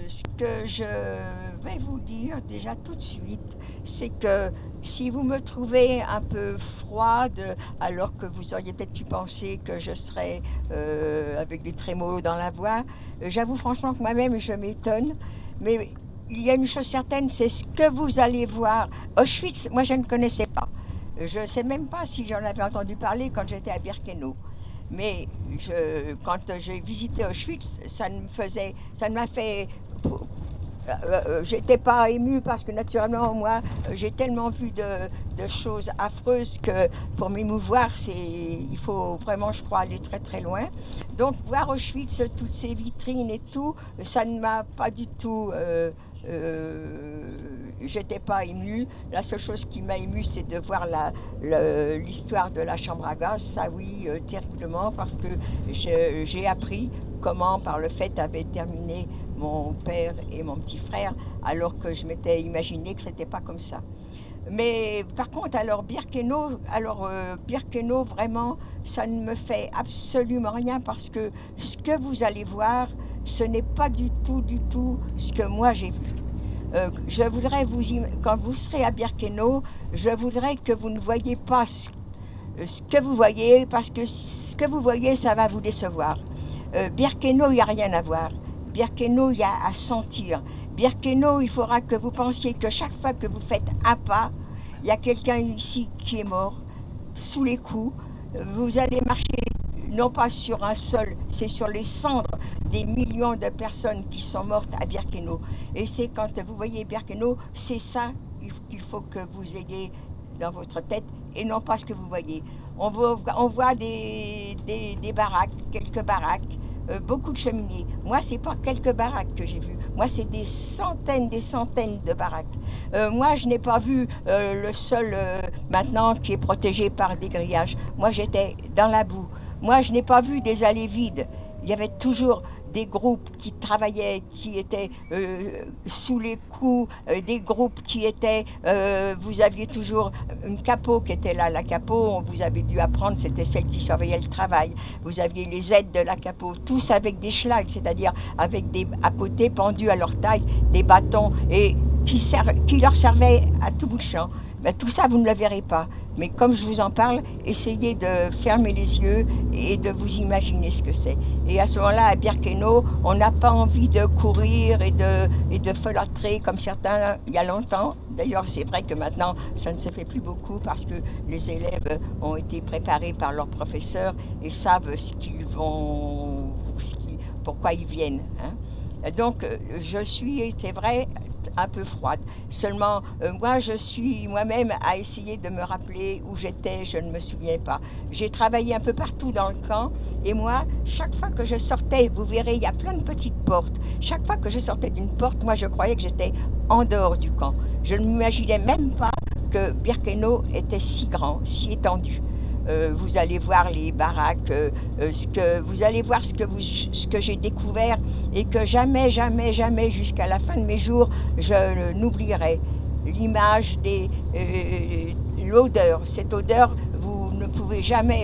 Ce que je vais vous dire déjà tout de suite, c'est que si vous me trouvez un peu froide, alors que vous auriez peut-être pu penser que je serais avec des trémolos dans la voix, j'avoue franchement que moi-même je m'étonne, mais il y a une chose certaine, c'est ce que vous allez voir. Auschwitz, moi je ne connaissais pas. Je ne sais même pas si j'en avais entendu parler quand j'étais à Birkenau. Mais quand j'ai visité Auschwitz, ça ne m'a fait. J'étais pas émue parce que naturellement, moi, j'ai tellement vu de choses affreuses que pour m'émouvoir, il faut vraiment, je crois, aller très très loin. Donc, voir Auschwitz, toutes ces vitrines et tout, ça ne m'a pas du tout. J'étais pas émue. La seule chose qui m'a émue, c'est de voir l'histoire de la chambre à gaz. Ça, oui, terriblement, parce que j'ai appris comment, par le fait, avait terminé mon père et mon petit frère, alors que je m'étais imaginé que c'était pas comme ça. Mais par contre, Birkenau, vraiment, ça ne me fait absolument rien parce que ce que vous allez voir, ce n'est pas du tout ce que moi j'ai vu. Je voudrais quand vous serez à Birkenau, je voudrais que vous ne voyez pas ce que vous voyez, parce que ce que vous voyez, ça va vous décevoir. Birkenau, il n'y a rien à voir. Birkenau, il y a à sentir. Birkenau, il faudra que vous pensiez que chaque fois que vous faites un pas, il y a quelqu'un ici qui est mort, sous les coups. Vous allez marcher non pas sur un sol, c'est sur les cendres des millions de personnes qui sont mortes à Birkenau. Et c'est quand vous voyez Birkenau, c'est ça qu'il faut que vous ayez dans votre tête et non pas ce que vous voyez. On voit des baraques, quelques baraques, beaucoup de cheminées. Moi, c'est pas quelques baraques que j'ai vues. Moi, c'est des centaines de baraques. Moi, je n'ai pas vu le sol maintenant qui est protégé par des grillages. Moi, j'étais dans la boue. Moi, je n'ai pas vu des allées vides. Il y avait toujours des groupes qui travaillaient, qui étaient sous les coups, des groupes qui étaient... vous aviez toujours une capo qui était là. La capo, vous avez dû apprendre, c'était celle qui surveillait le travail. Vous aviez les aides de la capo, tous avec des schlags, c'est-à-dire avec à côté, pendus à leur taille, des bâtons, et qui leur servaient à tout bout de champ. Ben, tout ça, vous ne le verrez pas. Mais comme je vous en parle, essayez de fermer les yeux et de vous imaginer ce que c'est. Et à ce moment-là, à Birkenau, on n'a pas envie de courir et de folâtrer comme certains il y a longtemps. D'ailleurs, c'est vrai que maintenant, ça ne se fait plus beaucoup parce que les élèves ont été préparés par leurs professeurs et savent pourquoi ils viennent. Hein. Donc, c'est vrai, un peu froide. Seulement, moi, je suis moi-même à essayer de me rappeler où j'étais, je ne me souviens pas. J'ai travaillé un peu partout dans le camp, et moi, chaque fois que je sortais, vous verrez, il y a plein de petites portes. Chaque fois que je sortais d'une porte, moi, je croyais que j'étais en dehors du camp. Je ne m'imaginais même pas que Birkenau était si grand, si étendu. Vous allez voir les baraques, vous allez voir ce que j'ai découvert et que jamais jusqu'à la fin de mes jours je n'oublierai. L'image l'odeur, cette odeur, vous ne pourrez jamais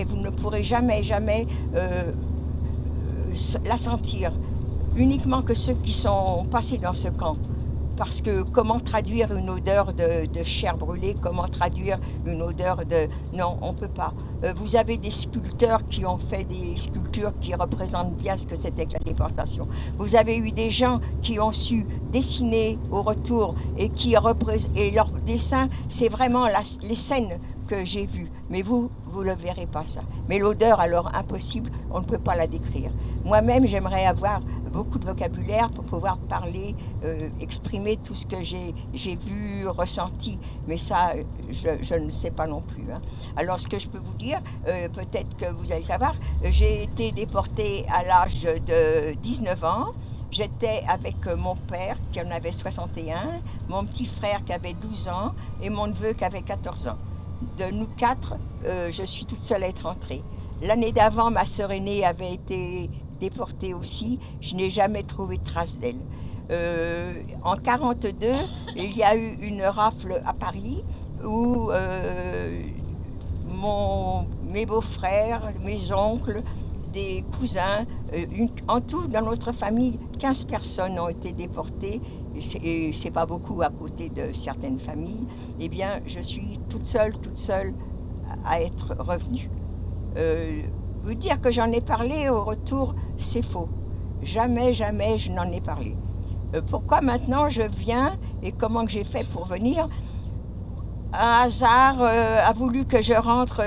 la sentir. Uniquement que ceux qui sont passés dans ce camp. Parce que comment traduire une odeur de chair brûlée, comment traduire une odeur de... Non, on ne peut pas. Vous avez des sculpteurs qui ont fait des sculptures qui représentent bien ce que c'était que la déportation. Vous avez eu des gens qui ont su dessiner au retour et leur dessin, c'est vraiment les scènes que j'ai vues. Mais vous ne le verrez pas ça. Mais l'odeur, alors impossible, on ne peut pas la décrire. Moi-même, j'aimerais avoir beaucoup de vocabulaire pour pouvoir parler, exprimer tout ce que j'ai vu, ressenti. Mais ça, je ne sais pas non plus. Hein. Alors, ce que je peux vous dire, peut-être que vous allez savoir, j'ai été déportée à l'âge de 19 ans. J'étais avec mon père qui en avait 61, mon petit frère qui avait 12 ans et mon neveu qui avait 14 ans. De nous quatre, je suis toute seule à être entrée. L'année d'avant, ma sœur aînée avait été déportée aussi. Je n'ai jamais trouvé de trace d'elle. En 1942, il y a eu une rafle à Paris où mes beaux-frères, mes oncles des cousins. En tout, dans notre famille, 15 personnes ont été déportées, et c'est pas beaucoup à côté de certaines familles. Eh bien, je suis toute seule à être revenue. Vous dire que j'en ai parlé au retour, c'est faux. Jamais je n'en ai parlé. Pourquoi maintenant je viens et comment que j'ai fait pour venir? Un hasard a voulu que je rentre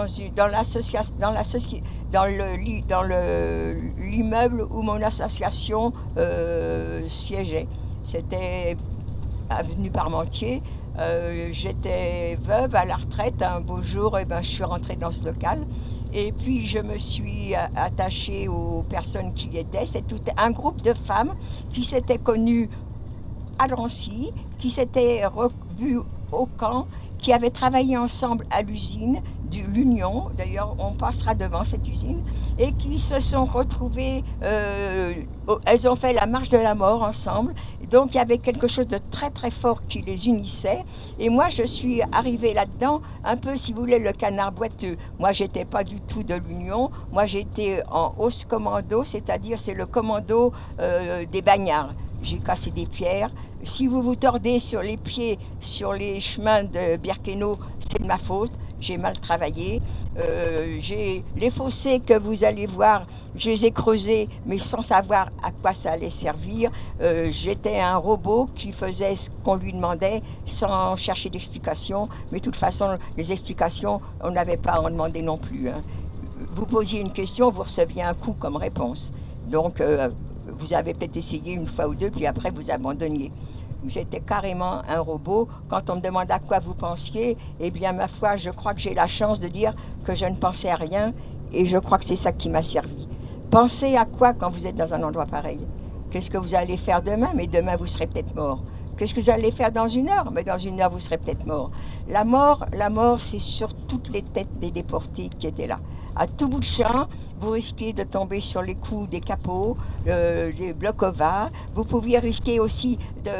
dans l'immeuble où mon association siégeait. C'était avenue Parmentier. J'étais veuve à la retraite. Un beau jour, je suis rentrée dans ce local. Et puis je me suis attachée aux personnes qui y étaient. C'est tout un groupe de femmes qui s'étaient connues à Drancy, qui s'étaient revues au camp, qui avaient travaillé ensemble à l'usine de l'Union, d'ailleurs on passera devant cette usine, et qui se sont retrouvées, elles ont fait la marche de la mort ensemble, donc il y avait quelque chose de très très fort qui les unissait, et moi je suis arrivée là-dedans, un peu si vous voulez le canard boiteux. Moi j'étais pas du tout de l'Union, moi j'étais en hausse commando, c'est-à-dire c'est le commando des bagnards. J'ai cassé des pierres. Si vous vous tordez sur les pieds, sur les chemins de Birkenau, c'est de ma faute. J'ai mal travaillé. Les fossés que vous allez voir, je les ai creusés, mais sans savoir à quoi ça allait servir. J'étais un robot qui faisait ce qu'on lui demandait sans chercher d'explications. Mais de toute façon, les explications, on n'avait pas à en demander non plus. Hein. Vous posiez une question, vous receviez un coup comme réponse. Donc, vous avez peut-être essayé une fois ou deux, puis après vous abandonniez. J'étais carrément un robot. Quand on me demande à quoi vous pensiez, eh bien ma foi, je crois que j'ai la chance de dire que je ne pensais à rien, et je crois que c'est ça qui m'a servi. Pensez à quoi quand vous êtes dans un endroit pareil? Qu'est-ce que vous allez faire demain? Mais demain vous serez peut-être mort. Qu'est-ce que vous allez faire dans une heure? Mais dans une heure vous serez peut-être mort. La mort, c'est sur toutes les têtes des déportés qui étaient là. À tout bout de champ, vous risquez de tomber sur les coups des capots, des Blokova. Vous pouviez risquer aussi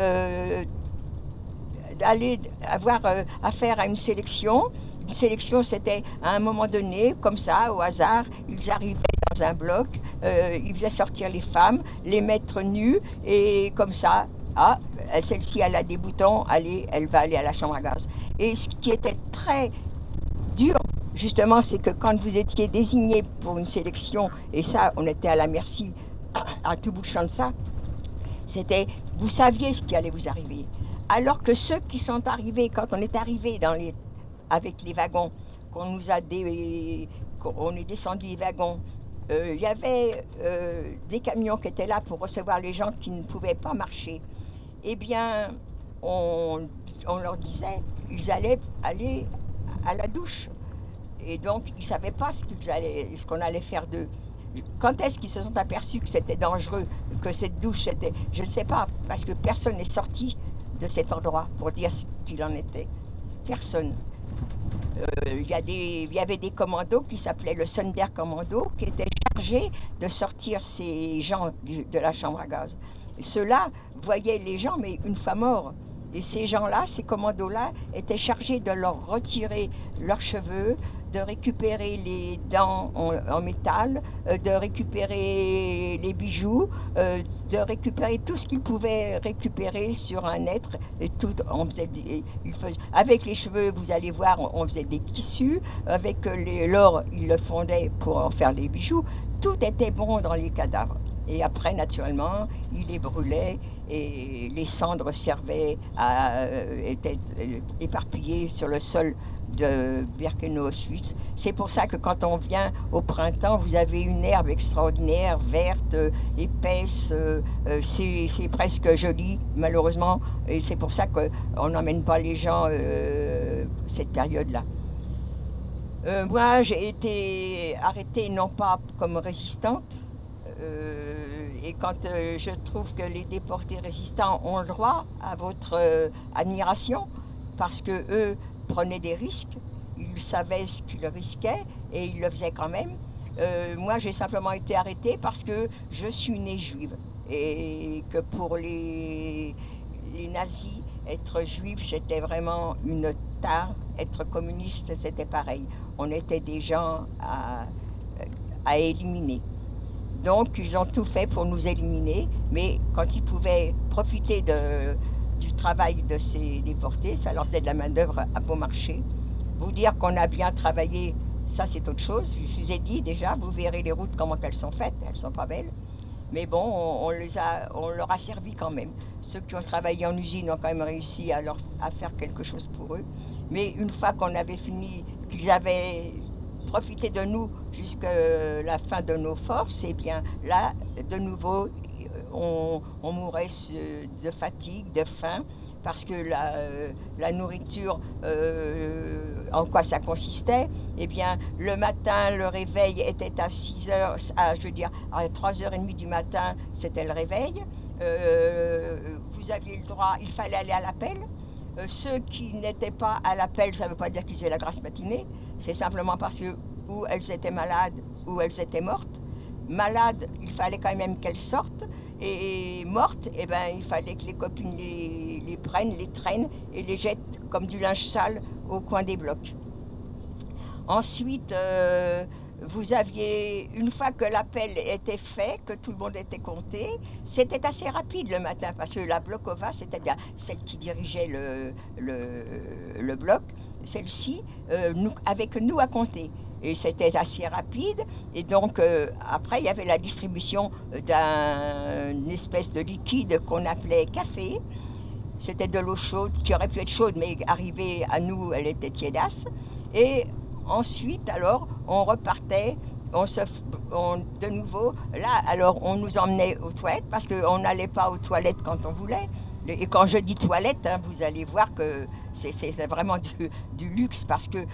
d'aller avoir affaire à une sélection. Une sélection, c'était à un moment donné, comme ça, au hasard, ils arrivaient dans un bloc, ils faisaient sortir les femmes, les mettre nues, et comme ça, celle-ci, elle a des boutons, allez, elle va aller à la chambre à gaz. Et ce qui était très dur, justement, c'est que quand vous étiez désigné pour une sélection, et ça, on était à la merci à tout bout de champ de ça, c'était, vous saviez ce qui allait vous arriver. Alors que ceux qui sont arrivés, quand on est arrivé avec les wagons, on est descendu les wagons, il y avait des camions qui étaient là pour recevoir les gens qui ne pouvaient pas marcher. Eh bien, on leur disait, ils allaient aller à la douche. Et donc, ils ne savaient pas ce qu'on allait faire d'eux. Quand est-ce qu'ils se sont aperçus que c'était dangereux, que cette douche était... Je ne sais pas, parce que personne n'est sorti de cet endroit pour dire ce qu'il en était. Personne. Il y avait des commandos qui s'appelaient le Sonder Commando, qui étaient chargés de sortir ces gens de la chambre à gaz. Ceux-là voyaient les gens, mais une fois morts. Et ces gens-là, ces commandos-là, étaient chargés de leur retirer leurs cheveux, de récupérer les dents en métal, de récupérer les bijoux, de récupérer tout ce qu'ils pouvaient récupérer sur un être. Et tout, avec les cheveux, vous allez voir, on faisait des tissus. Avec l'or, ils le fondaient pour en faire les bijoux. Tout était bon dans les cadavres. Et après, naturellement, ils les brûlaient et les cendres étaient éparpillées sur le sol de Birkenau Suisse. C'est pour ça que quand on vient au printemps, vous avez une herbe extraordinaire, verte, épaisse. C'est presque joli, malheureusement. Et c'est pour ça qu'on n'emmène pas les gens cette période-là. Moi, j'ai été arrêtée non pas comme résistante, et quand je trouve que les déportés résistants ont le droit à votre admiration, parce qu'eux prenaient des risques, ils savaient ce qu'ils risquaient et ils le faisaient quand même. Moi, j'ai simplement été arrêtée parce que je suis née juive et que pour les nazis, être juif, c'était vraiment une tare. Être communiste, c'était pareil. On était des gens à éliminer. Donc ils ont tout fait pour nous éliminer, mais quand ils pouvaient profiter du travail de ces déportés, ça leur faisait de la main-d'œuvre à bon marché. Vous dire qu'on a bien travaillé, ça c'est autre chose. Je vous ai dit déjà, vous verrez les routes comment elles sont faites, elles sont pas belles. Mais bon, on leur a servi quand même. Ceux qui ont travaillé en usine ont quand même réussi à faire quelque chose pour eux. Mais une fois qu'on avait fini, qu'ils avaient profité de nous jusqu'à la fin de nos forces, et bien là, de nouveau, on mourait de fatigue, de faim, parce que la nourriture, en quoi ça consistait? Eh bien, le matin, le réveil était à 6 heures, je veux dire, à 3h30 du matin, c'était le réveil. Vous aviez le droit, il fallait aller à l'appel. Ceux qui n'étaient pas à l'appel, ça ne veut pas dire qu'ils avaient la grasse matinée, c'est simplement parce que ou elles étaient malades ou elles étaient mortes. Malades, il fallait quand même qu'elles sortent, et mortes, eh ben, il fallait que les copines les prennent, les traînent et les jettent comme du linge sale au coin des blocs. Ensuite, vous aviez, une fois que l'appel était fait, que tout le monde était compté, c'était assez rapide le matin, parce que la Blokova, c'est-à-dire celle qui dirigeait le bloc, celle-ci, avec nous à compter. Et c'était assez rapide. Et donc, après, il y avait la distribution d'une espèce de liquide qu'on appelait café. C'était de l'eau chaude, qui aurait pu être chaude, mais arrivée à nous, elle était tiédasse. Et ensuite, alors, on repartait, de nouveau, là, alors, on nous emmenait aux toilettes, parce qu'on n'allait pas aux toilettes quand on voulait. Et quand je dis toilette, hein, vous allez voir que c'est vraiment du luxe, parce que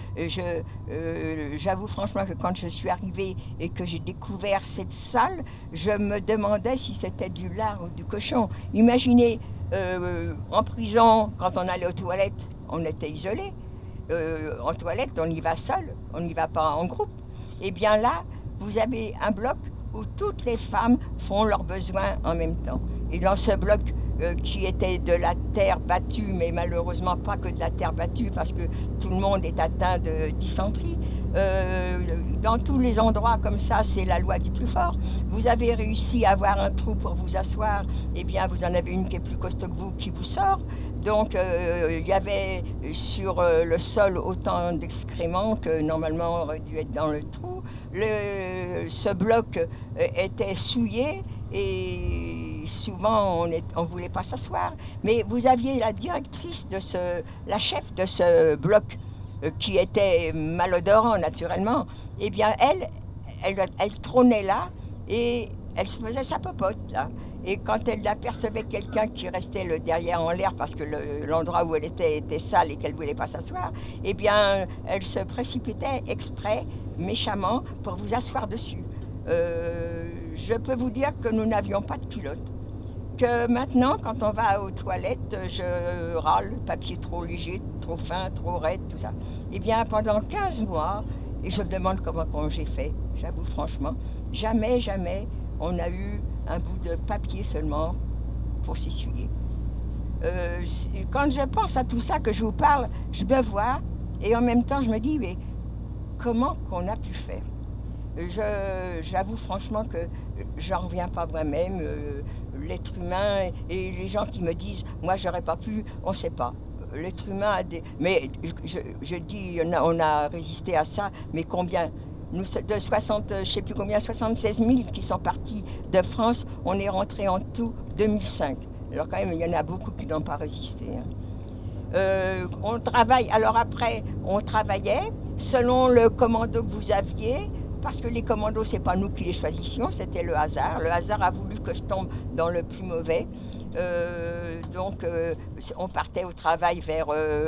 j'avoue franchement que quand je suis arrivée et que j'ai découvert cette salle, je me demandais si c'était du lard ou du cochon. Imaginez, en prison, quand on allait aux toilettes, on était isolé. En toilette, on y va seul, on n'y va pas en groupe. Et bien là, vous avez un bloc où toutes les femmes font leurs besoins en même temps. Et dans ce bloc qui était de la terre battue, mais malheureusement pas que de la terre battue, parce que tout le monde est atteint de dysenterie. Dans tous les endroits comme ça, c'est la loi du plus fort. Vous avez réussi à avoir un trou pour vous asseoir, eh bien vous en avez une qui est plus costaud que vous qui vous sort. Donc il y avait sur le sol autant d'excréments que normalement aurait dû être dans le trou. Ce bloc était souillé et souvent on ne voulait pas s'asseoir. Mais vous aviez la directrice la chef de ce bloc qui était malodorant naturellement. Eh bien elle trônait là et elle se faisait sa popote là. Et quand elle apercevait quelqu'un qui restait le derrière en l'air parce que l'endroit où elle était sale et qu'elle ne voulait pas s'asseoir, eh bien, elle se précipitait exprès, méchamment, pour vous asseoir dessus. Je peux vous dire que nous n'avions pas de culotte. Que maintenant, quand on va aux toilettes, je râle, papier trop léger, trop fin, trop raide, tout ça. Eh bien, pendant 15 mois, et je me demande comment j'ai fait, j'avoue franchement, jamais on a eu un bout de papier seulement pour s'essuyer. Quand je pense à tout ça que je vous parle, je me vois et en même temps je me dis, mais comment qu'on a pu faire? J'avoue franchement que j'en reviens pas moi-même. L'être humain et les gens qui me disent, moi j'aurais pas pu, on ne sait pas. L'être humain a des... Mais je dis, on a résisté à ça, mais combien? Nous, de 60, je ne sais plus combien, 76 000 qui sont partis de France, on est rentré en tout 2005. Alors quand même, il y en a beaucoup qui n'ont pas résisté. On travaille, alors après, on travaillait selon le commando que vous aviez, parce que les commandos, ce n'est pas nous qui les choisissions, c'était le hasard. Le hasard a voulu que je tombe dans le plus mauvais. Donc, on partait au travail vers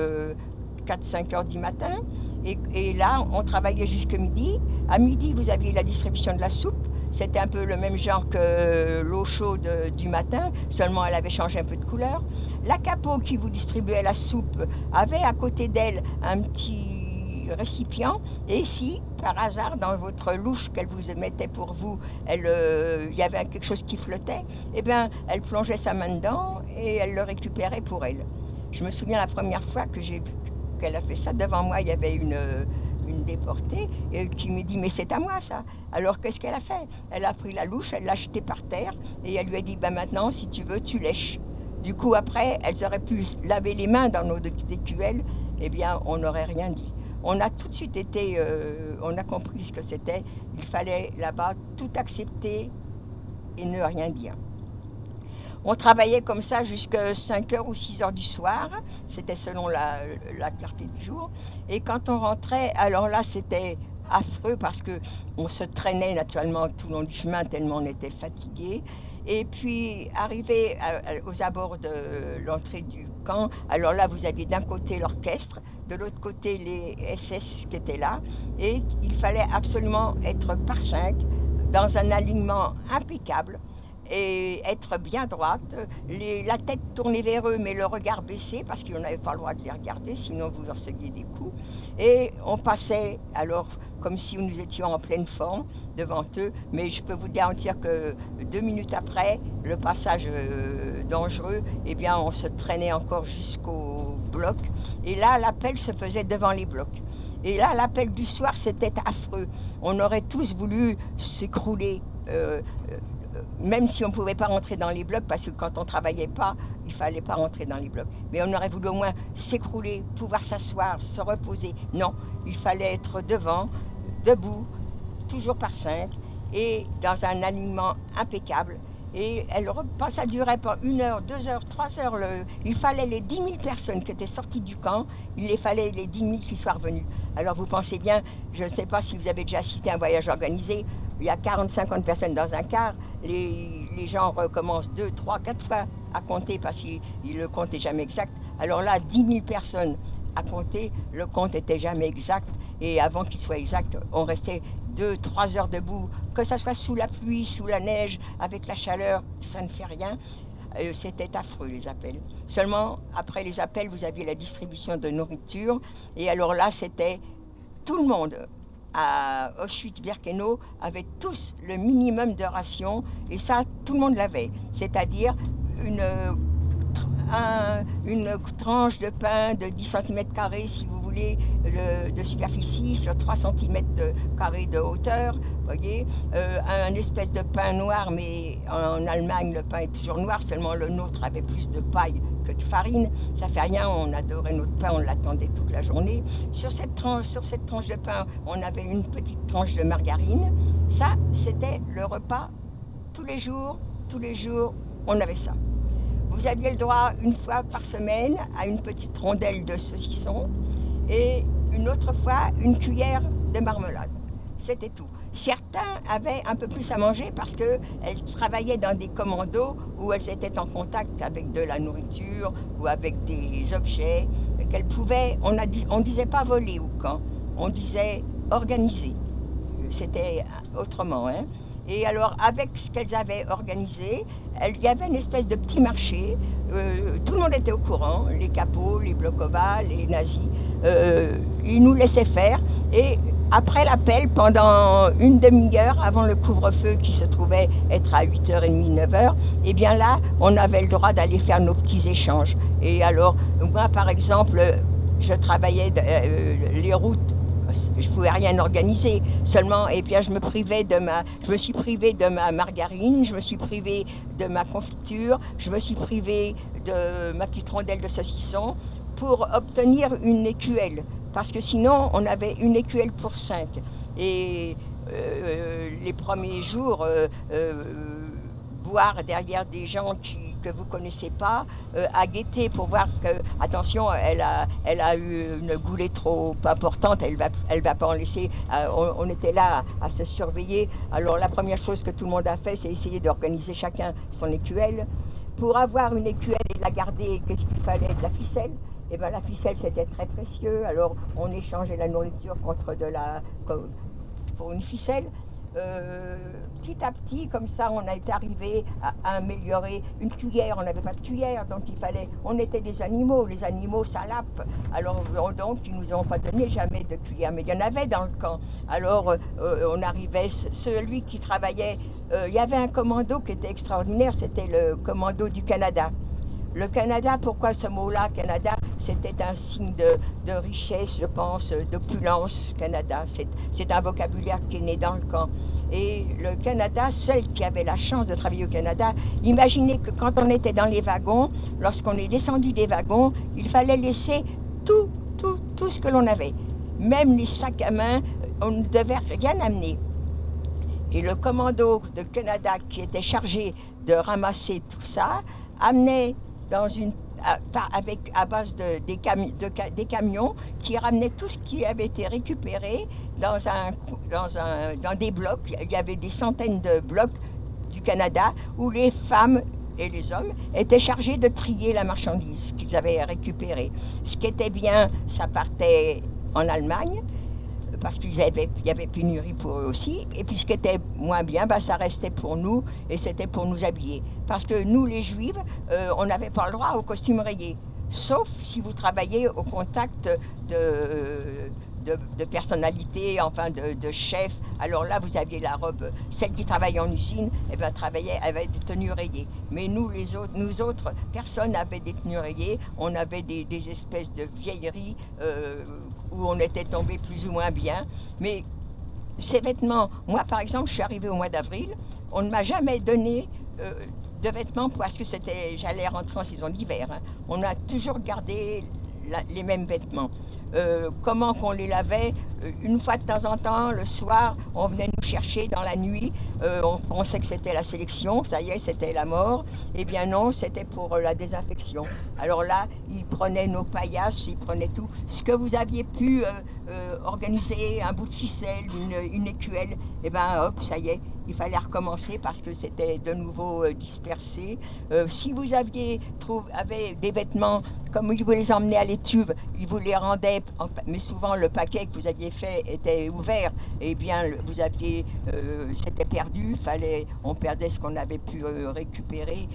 4-5 heures du matin. Et là, on travaillait jusqu'à midi. À midi, vous aviez la distribution de la soupe. C'était un peu le même genre que l'eau chaude du matin, seulement elle avait changé un peu de couleur. La capo qui vous distribuait la soupe avait à côté d'elle un petit récipient. Et si, par hasard, dans votre louche qu'elle vous mettait pour vous, il y avait quelque chose qui flottait, eh bien, elle plongeait sa main dedans et elle le récupérait pour elle. Je me souviens la première fois que j'ai vu qu'elle a fait ça. Devant moi, il y avait une déportée, et qui me dit, mais c'est à moi ça. Alors qu'est-ce qu'elle a fait? Elle a pris la louche, elle l'a jetée par terre, et elle lui a dit, maintenant, si tu veux, tu lèches. Du coup, après, elles auraient pu laver les mains dans nos DQL, eh bien, on n'aurait rien dit. On a tout de suite été, on a compris ce que c'était. Il fallait là-bas tout accepter et ne rien dire. On travaillait comme ça jusqu'à 5h ou 6h du soir, c'était selon la clarté du jour. Et quand on rentrait, alors là c'était affreux parce qu'on se traînait naturellement tout le long du chemin tellement on était fatigués. Et puis arrivé aux abords de l'entrée du camp, alors là vous aviez d'un côté l'orchestre, de l'autre côté les SS qui étaient là. Et il fallait absolument être par 5 dans un alignement impeccable. Et être bien droite, la tête tournée vers eux, mais le regard baissé, parce qu'on n'avait pas le droit de les regarder, sinon vous en receviez des coups. Et on passait alors comme si nous étions en pleine forme devant eux, mais je peux vous garantir que 2 minutes après, le passage dangereux, eh bien on se traînait encore jusqu'au bloc. Et là, l'appel se faisait devant les blocs. Et là, l'appel du soir, c'était affreux. On aurait tous voulu s'écrouler. Même si on ne pouvait pas rentrer dans les blocs, parce que quand on ne travaillait pas, il ne fallait pas rentrer dans les blocs. Mais on aurait voulu au moins s'écrouler, pouvoir s'asseoir, se reposer. Non, il fallait être devant, debout, toujours par 5, et dans un alignement impeccable. Et ça durait pas 1 heure, 2 heures, 3 heures. Il fallait les 10 000 personnes qui étaient sorties du camp, il fallait les 10 000 qui soient revenus. Alors vous pensez bien, je ne sais pas si vous avez déjà assisté à un voyage organisé, il y a 40-50 personnes dans un car, les gens recommencent 2, 3, 4 fois à compter parce que le compte n'est jamais exact. Alors là, 10 000 personnes à compter, le compte n'était jamais exact. Et avant qu'il soit exact, on restait 2, 3 heures debout, que ça soit sous la pluie, sous la neige, avec la chaleur, ça ne fait rien. C'était affreux les appels. Seulement, après les appels, vous aviez la distribution de nourriture. Et alors là, c'était tout le monde. À Auschwitz-Birkenau avaient tous le minimum de rations, et ça, tout le monde l'avait. C'est-à-dire une tranche de pain de 10 cm², si vous voulez, de superficie, sur 3 cm² de hauteur, voyez, un espèce de pain noir, mais en Allemagne, le pain est toujours noir, seulement le nôtre avait plus de paille que de farine. Ça fait rien, on adorait notre pain, on l'attendait toute la journée. Sur cette tranche de pain, on avait une petite tranche de margarine. Ça, c'était le repas tous les jours, on avait ça. Vous aviez le droit, 1 fois par semaine, à une petite rondelle de saucisson et une autre fois, une cuillère de marmelade. C'était tout. Certains avaient un peu plus à manger parce qu'elles travaillaient dans des commandos où elles étaient en contact avec de la nourriture ou avec des objets qu'elles pouvaient, on ne disait pas voler au camp, on disait organiser. C'était autrement, hein. Et alors, avec ce qu'elles avaient organisé, il y avait une espèce de petit marché. Tout le monde était au courant, les capots, les Blokova, les nazis. Ils nous laissaient faire. Et après l'appel, pendant une demi-heure, avant le couvre-feu qui se trouvait être à 8h30, 9h, eh bien là, on avait le droit d'aller faire nos petits échanges. Et alors, moi, par exemple, je travaillais les routes. Je ne pouvais rien organiser, seulement eh bien, je me suis privée de ma margarine, je me suis privée de ma confiture, je me suis privée de ma petite rondelle de saucisson pour obtenir une écuelle, parce que sinon on avait une écuelle pour 5. Et les premiers jours, boire derrière des gens que vous ne connaissez pas, à guetter pour voir que, attention, elle a eu une goulée trop importante, elle va pas en laisser. On était là à se surveiller. Alors la première chose que tout le monde a fait, c'est essayer d'organiser chacun son écuelle. Pour avoir une écuelle et la garder, qu'est-ce qu'il fallait? De la ficelle. Et bien la ficelle, c'était très précieux. Alors on échangeait la nourriture pour une ficelle. Petit à petit, comme ça, on a été arrivé à améliorer une cuillère. On n'avait pas de cuillère, donc on était des animaux. Les animaux, ça lappe. Alors, donc, ils nous ont pas donné jamais de cuillère. Mais il y en avait dans le camp. Alors, on arrivait, celui qui travaillait, il y avait un commando qui était extraordinaire, c'était le commando du Canada. Le Canada, pourquoi ce mot-là, Canada? C'était un signe de richesse, je pense, d'opulence, Canada. C'est un vocabulaire qui est né dans le camp. Et le Canada, seul qui avait la chance de travailler au Canada, imaginez que quand on était dans les wagons, lorsqu'on est descendu des wagons, il fallait laisser tout ce que l'on avait. Même les sacs à main, on ne devait rien amener. Et le commando de Canada qui était chargé de ramasser tout ça, amenait à base des camions qui ramenaient tout ce qui avait été récupéré dans des blocs. Il y avait des centaines de blocs du Canada où les femmes et les hommes étaient chargés de trier la marchandise qu'ils avaient récupérée. Ce qui était bien, ça partait en Allemagne, parce qu'il y avait pénurie pour eux aussi. Et puis ce qui était moins bien, ça restait pour nous, et c'était pour nous habiller. Parce que nous, les Juifs, on n'avait pas le droit au costume rayé, sauf si vous travaillez au contact de personnalités, enfin de chefs. Alors là, vous aviez la robe. Celle qui travaillait en usine, travaillait avec des tenues rayées. Mais nous autres, personne n'avait des tenues rayées. On avait des espèces de vieilleries où on était tombé plus ou moins bien. Mais ces vêtements, moi par exemple, je suis arrivée au mois d'avril, on ne m'a jamais donné de vêtements parce que j'allais rentrer en saison d'hiver. Hein. On a toujours gardé les mêmes vêtements. Comment qu'on les lavait, une fois de temps en temps, le soir, on venait nous chercher dans la nuit, on pensait que c'était la sélection, ça y est, c'était la mort. Eh bien non, c'était pour la désinfection. Alors là, ils prenaient nos paillasses, ils prenaient tout. Ce que vous aviez pu organiser, un bout de ficelle, une écuelle, eh bien hop, ça y est, il fallait recommencer parce que c'était de nouveau dispersé. Si vous aviez des vêtements, comme ils vous les emmenaient à l'étuve, ils vous les rendaient, mais souvent le paquet que vous aviez fait était ouvert, et bien vous aviez, c'était perdu, on perdait ce qu'on avait pu récupérer.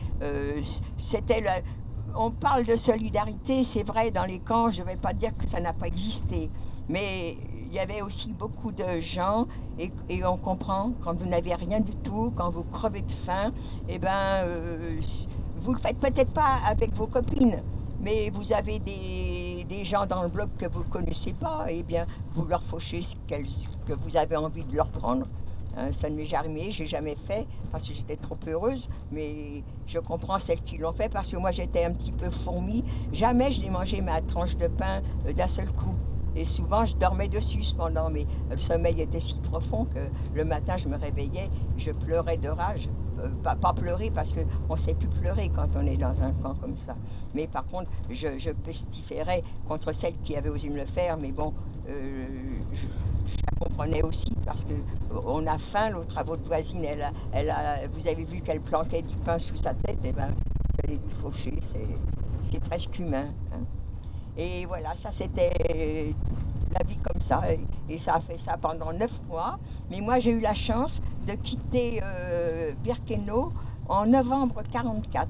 On parle de solidarité, c'est vrai, dans les camps, je ne vais pas dire que ça n'a pas existé, mais il y avait aussi beaucoup de gens, et on comprend, quand vous n'avez rien du tout, quand vous crevez de faim, eh ben, vous ne le faites peut-être pas avec vos copines, mais vous avez des gens dans le bloc que vous ne connaissez pas, et bien, vous leur fauchez ce que vous avez envie de leur prendre. Ça ne m'est jamais, j'ai jamais fait parce que j'étais trop heureuse, mais je comprends celles qui l'ont fait parce que moi j'étais un petit peu fourmi. Jamais je n'ai mangé ma tranche de pain d'un seul coup. Et souvent je dormais dessus cependant, mais le sommeil était si profond que le matin je me réveillais, je pleurais de rage. Pas pleurer parce qu'on ne sait plus pleurer quand on est dans un camp comme ça. Mais par contre, je pestiférais contre celles qui avaient osé me le faire, mais bon, je la comprenais aussi parce qu'on a faim. L'autre, votre voisine, vous avez vu qu'elle planquait du pain sous sa tête, et ben, vous allez lui faucher, c'est presque humain. Hein. Et voilà, ça c'était la vie comme ça, et ça a fait ça pendant 9 mois. Mais moi j'ai eu la chance de quitter Birkenau en novembre 1944.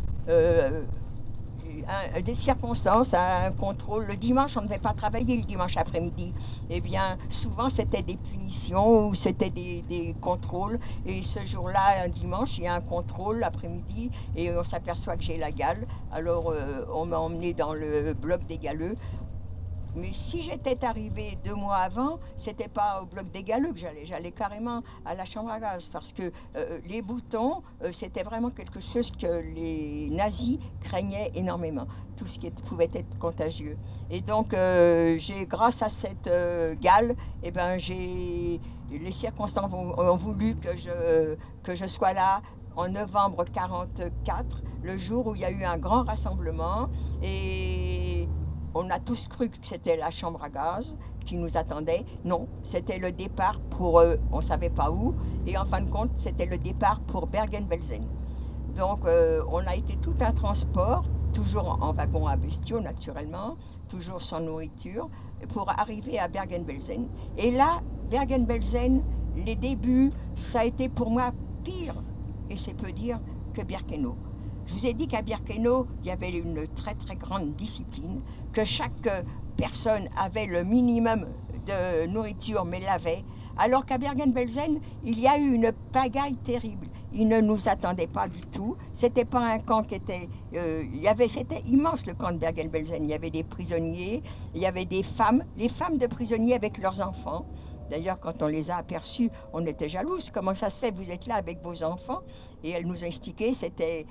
Des circonstances, un contrôle. Le dimanche, on ne devait pas travailler le dimanche après-midi. Eh bien, souvent, c'était des punitions ou c'était des contrôles. Et ce jour-là, un dimanche, il y a un contrôle l'après-midi et on s'aperçoit que j'ai la gale. Alors, on m'a emmené dans le bloc des galeux. Mais si j'étais arrivée 2 mois avant, c'était pas au bloc des galeux que j'allais carrément à la chambre à gaz parce que les boutons, c'était vraiment quelque chose que les nazis craignaient énormément, tout ce qui pouvait être contagieux. Et donc, grâce à cette gale, eh ben, les circonstances ont voulu que je sois là en novembre 1944, le jour où il y a eu un grand rassemblement et on a tous cru que c'était la chambre à gaz qui nous attendait. Non, c'était le départ pour, on ne savait pas où, et en fin de compte, c'était le départ pour Bergen-Belsen. Donc, on a été tout un transport, toujours en wagon à bestiaux naturellement, toujours sans nourriture, pour arriver à Bergen-Belsen. Et là, Bergen-Belsen, les débuts, ça a été pour moi pire, et c'est peu dire, que Birkenau. Je vous ai dit qu'à Birkenau, il y avait une très très grande discipline, que chaque personne avait le minimum de nourriture mais l'avait, alors qu'à Bergen-Belsen, il y a eu une pagaille terrible. ils ne nous attendaient pas du tout. C'était pas un camp qui était... c'était immense le camp de Bergen-Belsen. Il y avait des prisonniers, il y avait des femmes, les femmes de prisonniers avec leurs enfants. D'ailleurs, quand on les a aperçus, on était jalouses. Comment ça se fait, vous êtes là avec vos enfants? Et elle nous a expliqué, c'était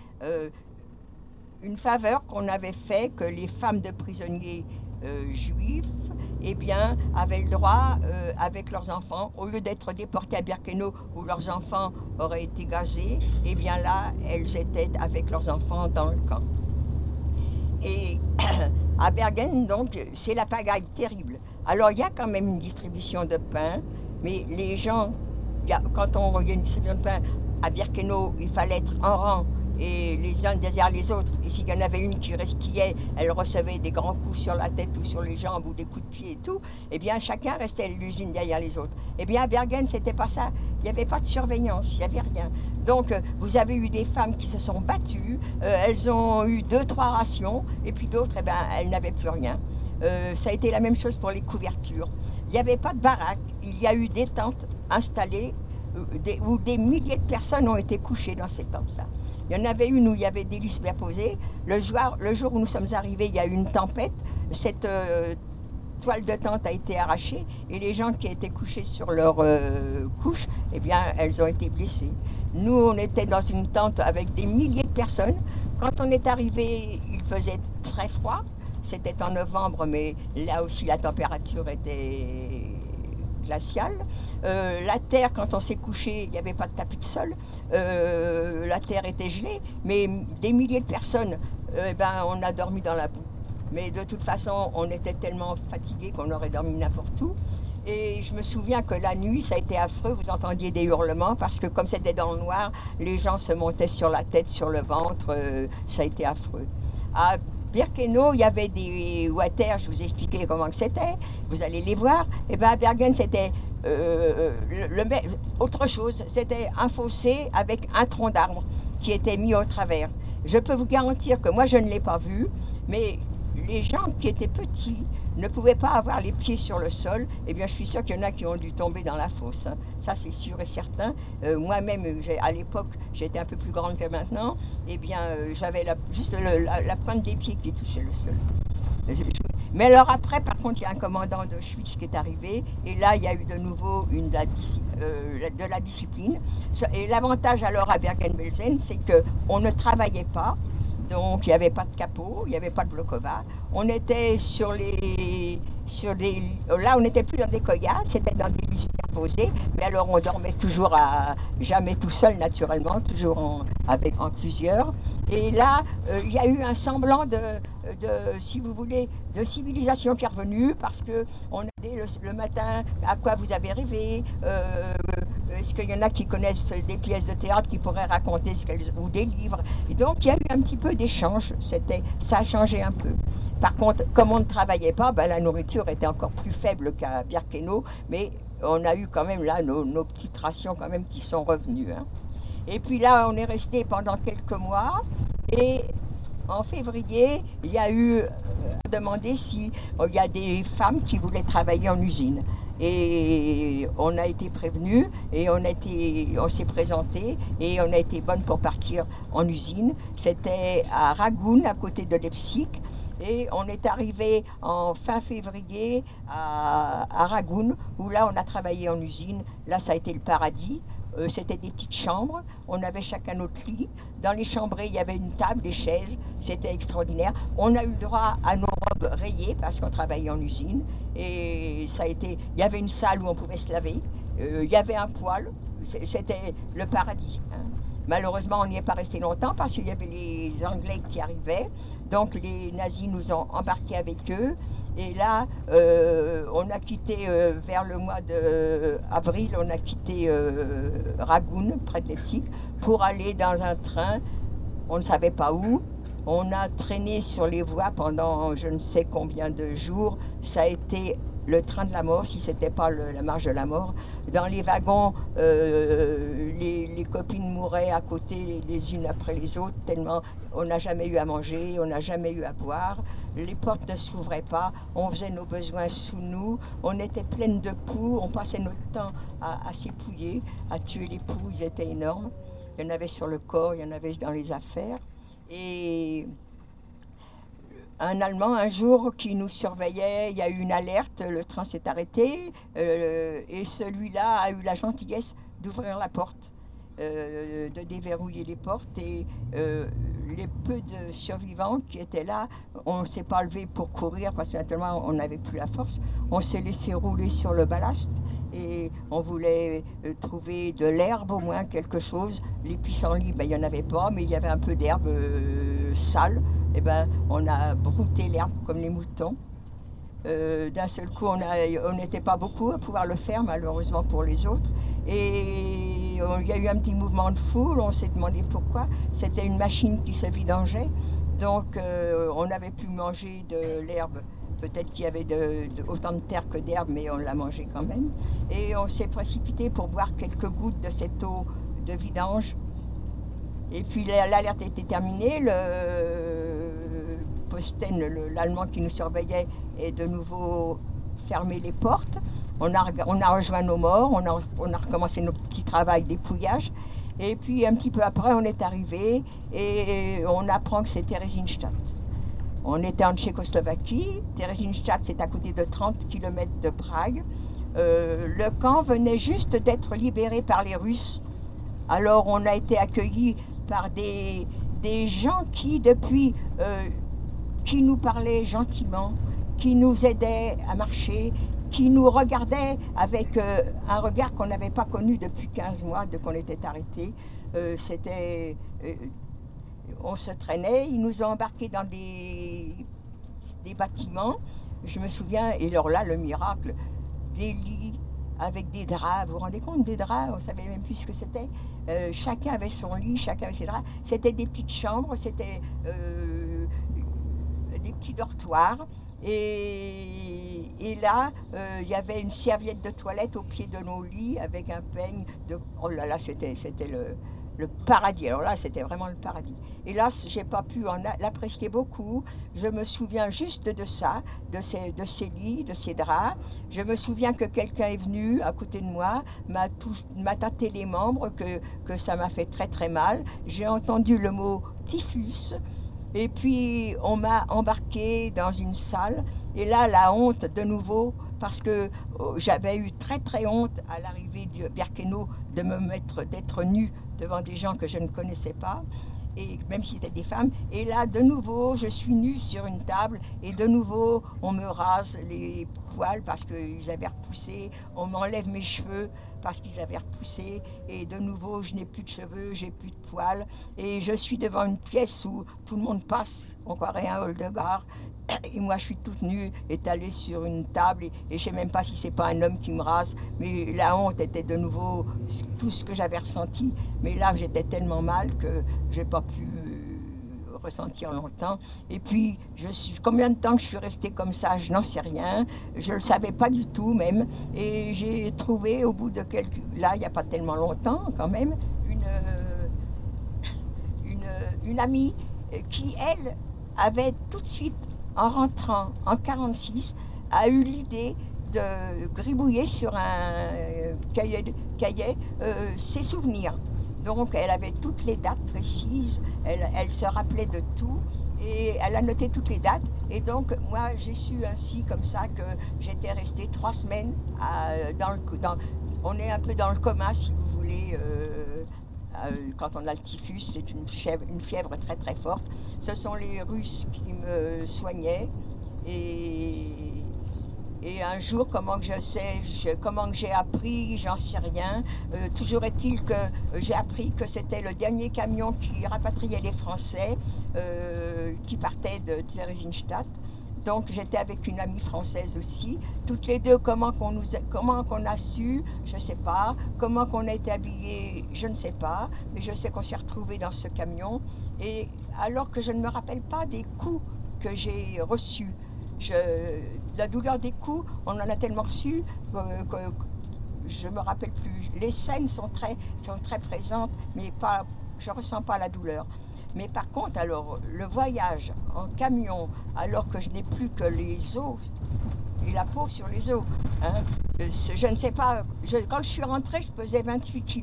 une faveur qu'on avait fait, que les femmes de prisonniers juifs eh bien, avaient le droit, avec leurs enfants, au lieu d'être déportées à Birkenau où leurs enfants auraient été gazés, eh bien là, elles étaient avec leurs enfants dans le camp. Et à Bergen, donc, c'est la pagaille terrible. Alors, il y a quand même une distribution de pain, mais les gens, il y a une distribution de pain à Birkenau, il fallait être en rang, et les uns derrière les autres. Et s'il y en avait une qui resquillait, elle recevait des grands coups sur la tête ou sur les jambes ou des coups de pied et tout. Eh bien, chacun restait à l'usine derrière les autres. Eh bien, à Bergen, c'était pas ça. Il n'y avait pas de surveillance, il n'y avait rien. Donc, vous avez eu des femmes qui se sont battues, elles ont eu 2-3 rations, et puis d'autres, eh ben, elles n'avaient plus rien. Ça a été la même chose pour les couvertures. Il n'y avait pas de baraque, il y a eu des tentes installées où des milliers de personnes ont été couchées dans ces tentes-là. Il y en avait une où il y avait des lits superposés. Le jour où nous sommes arrivés, il y a eu une tempête. Cette toile de tente a été arrachée et les gens qui étaient couchés sur leur couche, eh bien, elles ont été blessées. Nous, on était dans une tente avec des milliers de personnes. Quand on est arrivé, il faisait très froid. C'était en novembre, mais là aussi la température était glaciale. La terre, quand on s'est couché, il n'y avait pas de tapis de sol. La terre était gelée, mais des milliers de personnes, on a dormi dans la boue. Mais de toute façon, on était tellement fatigués qu'on aurait dormi n'importe où. Et je me souviens que la nuit, ça a été affreux, vous entendiez des hurlements, parce que comme c'était dans le noir, les gens se montaient sur la tête, sur le ventre, ça a été affreux. À Birkenau, il y avait des water, je vous ai expliqué comment c'était, vous allez les voir. Et bien à Bergen, c'était autre chose, c'était un fossé avec un tronc d'arbre qui était mis au travers. Je peux vous garantir que moi, je ne l'ai pas vu, mais les gens qui étaient petits ne pouvaient pas avoir les pieds sur le sol. Eh bien, je suis sûre qu'il y en a qui ont dû tomber dans la fosse. Hein. Ça, c'est sûr et certain. Moi-même, à l'époque, j'étais un peu plus grande que maintenant. Eh bien, j'avais juste la pointe des pieds qui touchait le sol. Mais alors après, par contre, il y a un commandant d'Auschwitz qui est arrivé. Et là, il y a eu de nouveau de la discipline. Et l'avantage alors à Bergen-Belsen, c'est qu'on ne travaillait pas. Donc il n'y avait pas de capot, il n'y avait pas de blokova. On était là on n'était plus dans des koyas, c'était dans des lits superposés. Mais alors on dormait toujours jamais tout seul naturellement, toujours en plusieurs. Et là, il y a eu un semblant si vous voulez, de civilisation qui est revenue parce que on a dit le matin à quoi vous avez rêvé. Est-ce qu'il y en a qui connaissent des pièces de théâtre qui pourraient raconter ou des livres? Et donc il y a eu un petit peu d'échange, ça a changé un peu. Par contre, comme on ne travaillait pas, la nourriture était encore plus faible qu'à Birkenau, mais on a eu quand même là nos petites rations quand même qui sont revenues. Hein. Et puis là, on est resté pendant quelques mois et en février, il y a eu demandé s'il y a des femmes qui voulaient travailler en usine. Et on a été prévenus et on s'est présenté et on a été bonnes pour partir en usine. C'était à Ragun, à côté de Leipzig. Et on est arrivé en fin février à Ragun, où là on a travaillé en usine. Là ça a été le paradis. C'était des petites chambres, on avait chacun notre lit. Dans les chambrées, il y avait une table, des chaises, c'était extraordinaire. On a eu le droit à nos robes rayées parce qu'on travaillait en usine. Et il y avait une salle où on pouvait se laver, il y avait un poêle, c'était le paradis. Hein. Malheureusement, on n'y est pas resté longtemps parce qu'il y avait les Anglais qui arrivaient. Donc les nazis nous ont embarqués avec eux. Et là, on a quitté vers le mois d'avril, on a quitté Ragun, près de Leipzig, pour aller dans un train, on ne savait pas où. On a traîné sur les voies pendant je ne sais combien de jours. Ça a été le train de la mort, si ce n'était pas la marche de la mort. Dans les wagons, les copines mouraient à côté les unes après les autres, tellement on n'a jamais eu à manger, on n'a jamais eu à boire. Les portes ne s'ouvraient pas, on faisait nos besoins sous nous, on était pleines de poux, on passait notre temps à s'épouiller, à tuer les poux, ils étaient énormes. Il y en avait sur le corps, il y en avait dans les affaires. Et un Allemand, un jour, qui nous surveillait, il y a eu une alerte, le train s'est arrêté, et celui-là a eu la gentillesse d'ouvrir la porte, de déverrouiller les portes, et les peu de survivants qui étaient là, on ne s'est pas levé pour courir, parce que naturellement, on n'avait plus la force. On s'est laissé rouler sur le ballast, et on voulait trouver de l'herbe, au moins quelque chose. Les pissenlits, ben, il n'y en avait pas, mais il y avait un peu d'herbe sale. Eh ben, on a brouté l'herbe comme les moutons. D'un seul coup, on n'était pas beaucoup à pouvoir le faire, malheureusement pour les autres. Et il y a eu un petit mouvement de foule, on s'est demandé pourquoi. C'était une machine qui se vidangeait, donc on avait pu manger de l'herbe. Peut-être qu'il y avait autant de terre que d'herbe, mais on l'a mangé quand même. Et on s'est précipité pour boire quelques gouttes de cette eau de vidange. Et puis l'alerte était terminée, le Posten, l'Allemand qui nous surveillait, est de nouveau fermé les portes. On a rejoint nos morts, on a recommencé notre petit travail dépouillage. Et puis un petit peu après, on est arrivé et on apprend que c'est Theresienstadt. On était en Tchécoslovaquie. Theresienstadt, c'est à côté de 30 km de Prague. Le camp venait juste d'être libéré par les Russes. Alors on a été accueillis par des gens qui, depuis, qui nous parlaient gentiment, qui nous aidaient à marcher, qui nous regardaient avec un regard qu'on n'avait pas connu depuis 15 mois, de qu'on était arrêtés. On se traînait, ils nous ont embarqués dans des bâtiments. Je me souviens, et alors là, le miracle, des lits avec des draps. Vous vous rendez compte, des draps, on ne savait même plus ce que c'était. Chacun avait son lit, chacun avait ses draps. C'était des petites chambres, c'était des petits dortoirs. Et là, il y avait une serviette de toilette au pied de nos lits avec un peigne. Oh là là, c'était le paradis. Alors là, c'était vraiment le paradis. Hélas, je n'ai pas pu l'apprécier beaucoup. Je me souviens juste de ça, de ces lits, de ces draps. Je me souviens que quelqu'un est venu à côté de moi, m'a tâté les membres, que ça m'a fait très très mal. J'ai entendu le mot typhus. Et puis, on m'a embarqué dans une salle. Et là, la honte de nouveau, parce que j'avais eu très très honte à l'arrivée de Birkenau d'être nue devant des gens que je ne connaissais pas, et même si c'était des femmes. Et là, de nouveau, je suis nue sur une table, et de nouveau, on me rase les poils parce qu'ils avaient repoussé, on m'enlève mes cheveux parce qu'ils avaient repoussé, et de nouveau, je n'ai plus de cheveux, j'ai plus de poils, et je suis devant une pièce où tout le monde passe, on croirait un hall de gare, et moi je suis toute nue, étalée sur une table, et je ne sais même pas si c'est pas un homme qui me rase, mais la honte était de nouveau tout ce que j'avais ressenti. Mais là, j'étais tellement mal que je n'ai pas pu ressentir longtemps. Et puis, combien de temps que je suis restée comme ça, je n'en sais rien. Je ne le savais pas du tout même. Et j'ai trouvé au bout de là, il n'y a pas tellement longtemps quand même, une amie qui, elle, avait tout de suite, en rentrant en 1946, a eu l'idée de gribouiller sur un cahier ses souvenirs. Donc elle avait toutes les dates précises, elle se rappelait de tout, et elle a noté toutes les dates. Et donc moi j'ai su ainsi comme ça que j'étais restée 3 semaines on est un peu dans le coma si vous voulez. Quand on a le typhus, c'est une fièvre très très forte. Ce sont les Russes qui me soignaient. Et un jour, comment que j'ai appris, j'en sais rien. Toujours est-il que j'ai appris que c'était le dernier camion qui rapatriait les Français qui partaient de Theresienstadt. Donc j'étais avec une amie française aussi. Toutes les deux, comment qu'on a su, je ne sais pas. Comment qu'on a été habillés, je ne sais pas. Mais je sais qu'on s'est retrouvés dans ce camion. Et alors que je ne me rappelle pas des coups que j'ai reçus. La douleur des coups, on en a tellement reçu que je ne me rappelle plus. Les scènes sont très présentes, mais je ne ressens pas la douleur. Mais par contre, alors, le voyage en camion, alors que je n'ai plus que les os et la peau sur les os, hein, je ne sais pas, quand je suis rentrée, je pesais 28 kilos.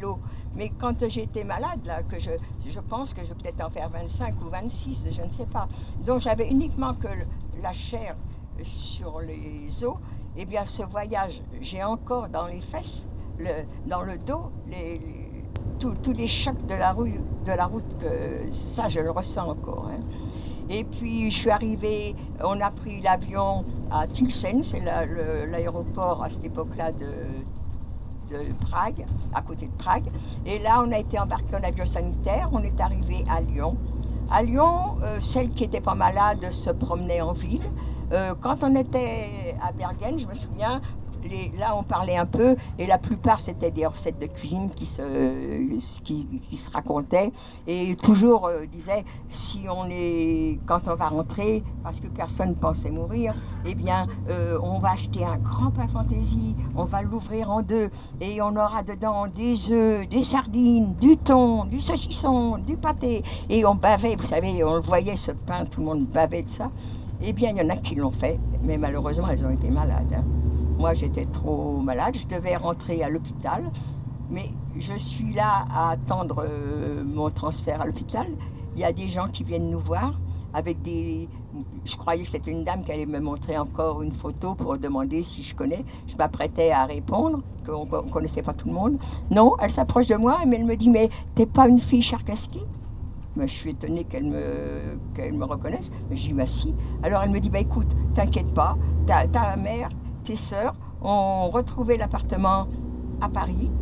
Mais quand j'étais malade, là, que je pense que je vais peut-être en faire 25 ou 26, je ne sais pas. Donc j'avais uniquement que la chair sur les os. Eh bien, ce voyage, j'ai encore dans les fesses, dans le dos, tous les chocs de la route, ça je le ressens encore. Hein. Et puis je suis arrivée, on a pris l'avion à Tilsen, c'est l'aéroport à cette époque-là de Prague, à côté de Prague. Et là, on a été embarqué en avion sanitaire, on est arrivé à Lyon. À Lyon, celles qui n'étaient pas malades se promenaient en ville. Quand on était à Bergen, je me souviens, là on parlait un peu et la plupart c'était des recettes de cuisine qui se racontaient et toujours disaient quand on va rentrer, parce que personne pensait mourir, eh bien on va acheter un grand pain fantaisie, on va l'ouvrir en deux et on aura dedans des œufs, des sardines, du thon, du saucisson, du pâté et on bavait, vous savez, on le voyait ce pain, tout le monde bavait de ça. Eh bien il y en a qui l'ont fait, mais malheureusement elles ont été malades. Hein. Moi, j'étais trop malade, je devais rentrer à l'hôpital, mais je suis là à attendre mon transfert à l'hôpital. Il y a des gens qui viennent nous voir avec des... Je croyais que c'était une dame qui allait me montrer encore une photo pour demander si je connais. Je m'apprêtais à répondre, qu'on ne connaissait pas tout le monde. Non, elle s'approche de moi, mais elle me dit, mais t'es pas une fille Charkaski ? Je suis étonnée qu'elle me reconnaisse, mais je dis, bah si. Alors elle me dit, bah écoute, t'inquiète pas, ta mère... tes sœurs ont retrouvé l'appartement à Paris,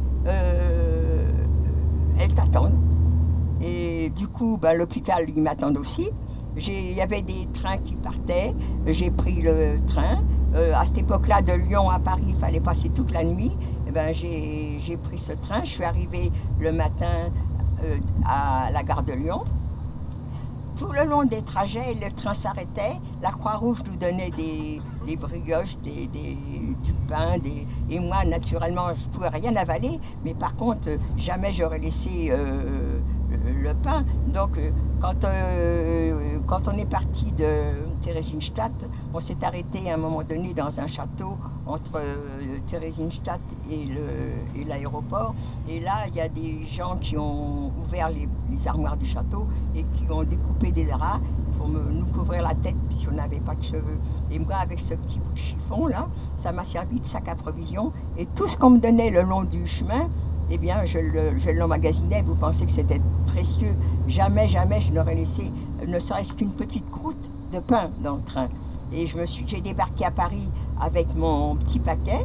elles t'attendent. Et du coup, l'hôpital, ils m'attendent aussi. Il y avait des trains qui partaient, j'ai pris le train. À cette époque-là, de Lyon à Paris, il fallait passer toute la nuit. J'ai pris ce train, je suis arrivée le matin à la gare de Lyon. Tout le long des trajets, le train s'arrêtait, la Croix-Rouge nous donnait des brioches, du pain, et moi, naturellement, je ne pouvais rien avaler, mais par contre, jamais j'aurais laissé le pain. Donc, quand on est parti de Theresienstadt, on s'est arrêté à un moment donné dans un château entre Theresienstadt et l'aéroport. Et là, il y a des gens qui ont ouvert les armoires du château et qui ont découpé des draps pour nous couvrir la tête puisqu'on n'avait pas de cheveux. Et moi, avec ce petit bout de chiffon là, ça m'a servi de sac à provisions. Et tout ce qu'on me donnait le long du chemin, eh bien, je l'emmagasinais. Vous pensez que c'était précieux. Jamais, jamais je n'aurais laissé ne serait-ce qu'une petite croûte de pain dans le train. Et j'ai débarqué à Paris avec mon petit paquet,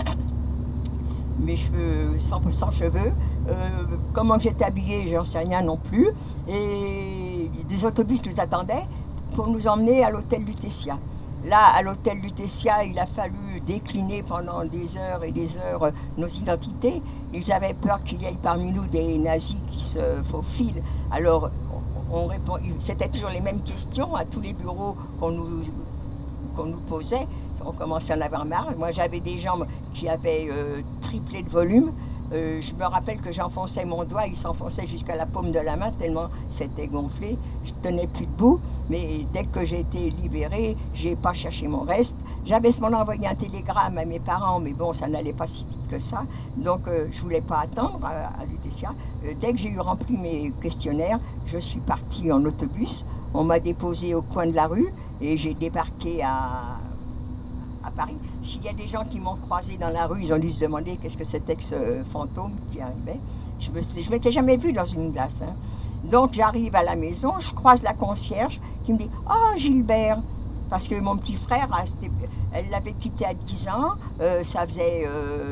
mes cheveux sans cheveux. Comment j'étais habillée, j'en sais rien non plus. Et des autobus nous attendaient pour nous emmener à l'hôtel Lutetia. Là, à l'hôtel Lutetia, il a fallu décliner pendant des heures et des heures nos identités. Ils avaient peur qu'il y ait parmi nous des nazis qui se faufilent. Alors, c'était toujours les mêmes questions à tous les bureaux qu'on nous posait. On commençait à en avoir marre. Moi, j'avais des jambes qui avaient triplé de volume. Je me rappelle que j'enfonçais mon doigt, il s'enfonçait jusqu'à la paume de la main tellement c'était gonflé. Je ne tenais plus debout, mais dès que j'ai été libérée, je n'ai pas cherché mon reste. J'avais ce moment envoyé un télégramme à mes parents, mais bon, ça n'allait pas si vite que ça. Donc, je ne voulais pas attendre à Lutetia. Dès que j'ai eu rempli mes questionnaires, je suis partie en autobus. On m'a déposé au coin de la rue et j'ai débarqué à Paris. S'il y a des gens qui m'ont croisé dans la rue, ils ont dû se demander qu'est-ce que c'était que ce fantôme qui arrivait. Je ne m'étais jamais vue dans une glace. Hein. Donc j'arrive à la maison, je croise la concierge qui me dit « Oh Gilbert !» Parce que mon petit frère, elle l'avait quitté à 10 ans, ça faisait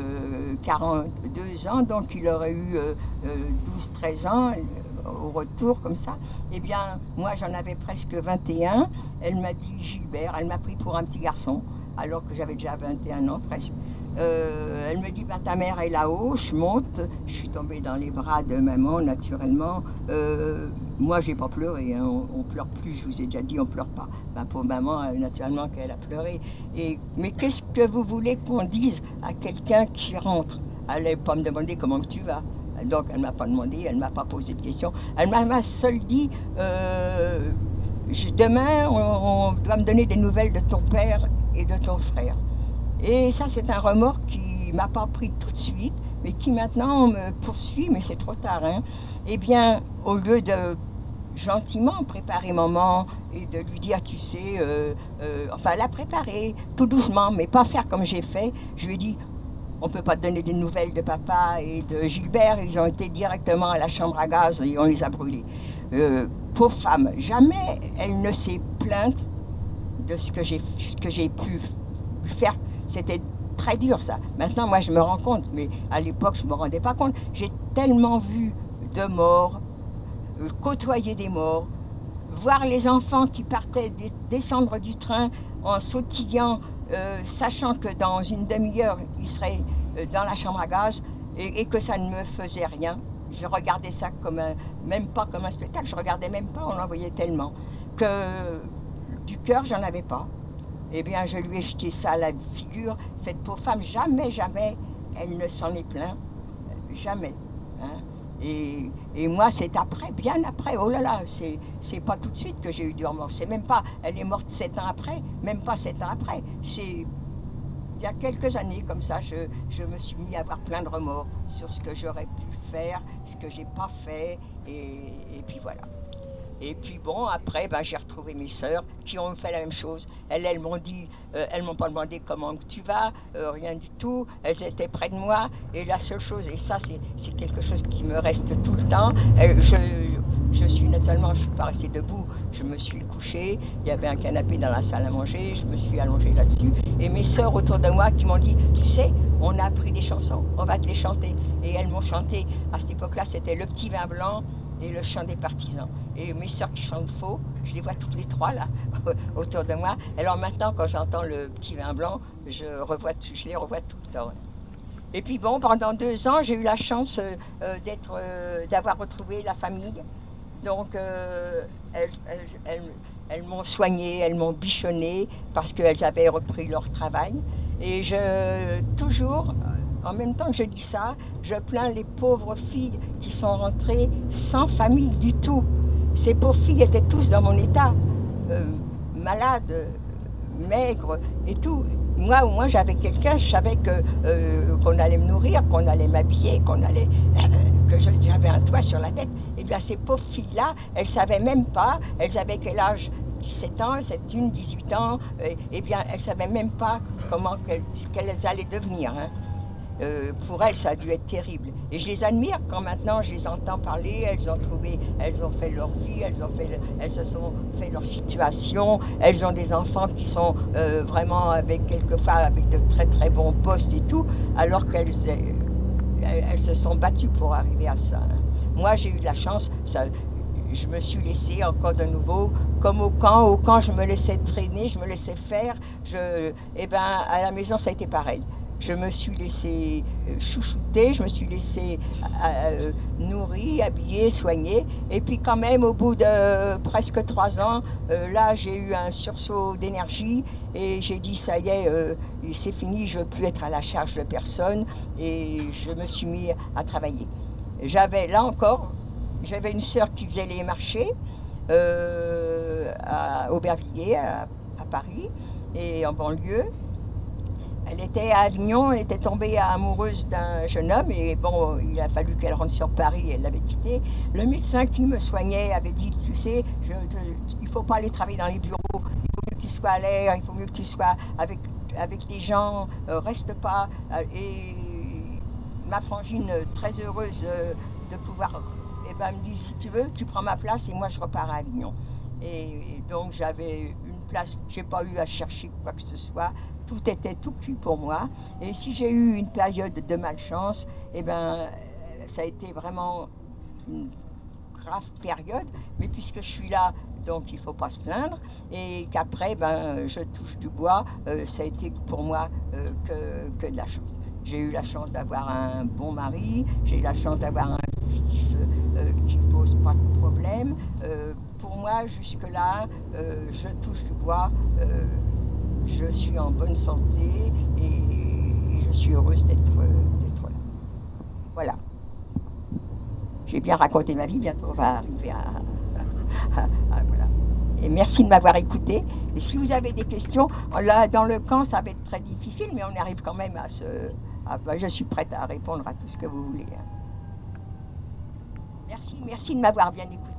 42 ans, donc il aurait eu 12-13 ans au retour comme ça. Eh bien, moi j'en avais presque 21. Elle m'a dit Gilbert, elle m'a pris pour un petit garçon. Alors que j'avais déjà 21 ans presque. Elle me dit, ta mère est là-haut, je monte, je suis tombée dans les bras de maman naturellement. Moi, j'ai pas pleuré, hein. On pleure plus, je vous ai déjà dit, on pleure pas. Pour maman, naturellement qu'elle a pleuré. Mais qu'est-ce que vous voulez qu'on dise à quelqu'un qui rentre? Elle n'allait pas me demander comment tu vas. Donc elle ne m'a pas demandé, elle ne m'a pas posé de questions. Elle m'a seul dit, demain, on doit me donner des nouvelles de ton père et de ton frère. Et ça, c'est un remords qui ne m'a pas pris tout de suite, mais qui maintenant me poursuit, mais c'est trop tard, hein. Eh bien, au lieu de gentiment préparer maman et de lui dire, tu sais, enfin la préparer tout doucement, mais pas faire comme j'ai fait, je lui ai dit, on ne peut pas te donner des nouvelles de papa et de Gilbert, ils ont été directement à la chambre à gaz et on les a brûlés. Pauvre femme, jamais elle ne s'est plainte de ce que j'ai pu faire. C'était très dur ça. Maintenant, moi, je me rends compte, mais à l'époque, je ne me rendais pas compte. J'ai tellement vu de morts, côtoyer des morts, voir les enfants qui partaient descendre du train en sautillant, sachant que dans une demi-heure, ils seraient dans la chambre à gaz et que ça ne me faisait rien. Je regardais ça comme même pas comme un spectacle, je regardais même pas, on en voyait tellement que du cœur, j'en avais pas. Eh bien, je lui ai jeté ça à la figure. Cette pauvre femme, jamais, jamais, elle ne s'en est plainte. Jamais. Hein. Et moi, c'est après, bien après. Oh là là, c'est pas tout de suite que j'ai eu du remords. C'est même pas, elle est morte 7 ans après, même pas 7 ans après. C'est il y a quelques années, comme ça, je me suis mis à avoir plein de remords sur ce que j'aurais pu faire, ce que j'ai pas fait, et puis voilà. Et puis bon, après, ben, j'ai retrouvé mes sœurs qui ont fait la même chose. Elles m'ont dit, elles m'ont pas demandé comment tu vas, rien du tout. Elles étaient près de moi. Et la seule chose, et ça c'est quelque chose qui me reste tout le temps, je suis naturellement, je suis pas restée debout, je me suis couchée. Il y avait un canapé dans la salle à manger, je me suis allongée là-dessus. Et mes sœurs autour de moi qui m'ont dit, tu sais, on a appris des chansons, on va te les chanter. Et elles m'ont chanté, à cette époque-là, c'était Le Petit Vin Blanc et Le Chant des Partisans. Et mes sœurs qui chantent faux, je les vois toutes les trois là, autour de moi. Alors maintenant, quand j'entends Le Petit Vin Blanc, je les revois tout le temps. Et puis bon, pendant 2 ans, j'ai eu la chance d'avoir retrouvé la famille. Donc, elles m'ont soignée, elles m'ont bichonnée parce qu'elles avaient repris leur travail. Et toujours, en même temps que je dis ça, je plains les pauvres filles qui sont rentrées sans famille du tout. Ces pauvres filles étaient tous dans mon état, malades, maigres et tout. Moi, au moins, j'avais quelqu'un, je savais qu'on allait me nourrir, qu'on allait m'habiller, que j'avais un toit sur la tête. Et bien, ces pauvres filles-là, elles ne savaient même pas, elles avaient quel âge? 17 ans, c'est une 18 ans, et bien, elles ne savaient même pas qu'elles allaient devenir. Hein. Pour elles, ça a dû être terrible. Et je les admire quand maintenant je les entends parler, elles ont fait leur vie, elles se sont fait leur situation, elles ont des enfants qui sont vraiment quelquefois avec de très très bons postes et tout, alors qu'elles se sont battues pour arriver à ça. Hein. Moi, j'ai eu de la chance, je me suis laissée encore de nouveau, comme au camp je me laissais traîner, je me laissais faire, et ben à la maison ça a été pareil. Je me suis laissée chouchouter, je me suis laissée nourrir, habiller, soigner. Et puis quand même, au bout de presque 3 ans, là, j'ai eu un sursaut d'énergie et j'ai dit, ça y est, c'est fini, je ne veux plus être à la charge de personne. Et je me suis mis à travailler. Là encore, j'avais une sœur qui faisait les marchés à Aubervilliers, à Paris, et en banlieue. Elle était à Avignon, elle était tombée amoureuse d'un jeune homme et bon, il a fallu qu'elle rentre sur Paris, elle l'avait quitté. Le médecin qui me soignait avait dit, tu sais, il ne faut pas aller travailler dans les bureaux, il faut mieux que tu sois à l'air, il faut mieux que tu sois avec les gens, reste pas. Et ma frangine, très heureuse de pouvoir, me dit, si tu veux, tu prends ma place et moi je repars à Avignon. Et donc j'avais une place, je n'ai pas eu à chercher quoi que ce soit. Tout était tout cuit pour moi. Et si j'ai eu une période de malchance, ça a été vraiment une grave période. Mais puisque je suis là, donc il ne faut pas se plaindre. Et qu'après, je touche du bois, ça a été pour moi que de la chance. J'ai eu la chance d'avoir un bon mari, j'ai eu la chance d'avoir un fils qui ne pose pas de problème. Pour moi, jusque-là, je touche du bois. Je suis en bonne santé et je suis heureuse d'être là. Voilà. J'ai bien raconté ma vie, bientôt on va arriver voilà. Et merci de m'avoir écouté. Et si vous avez des questions, là dans le camp ça va être très difficile, mais on arrive quand même à se Ah, bah, je suis prête à répondre à tout ce que vous voulez. Merci de m'avoir bien écouté.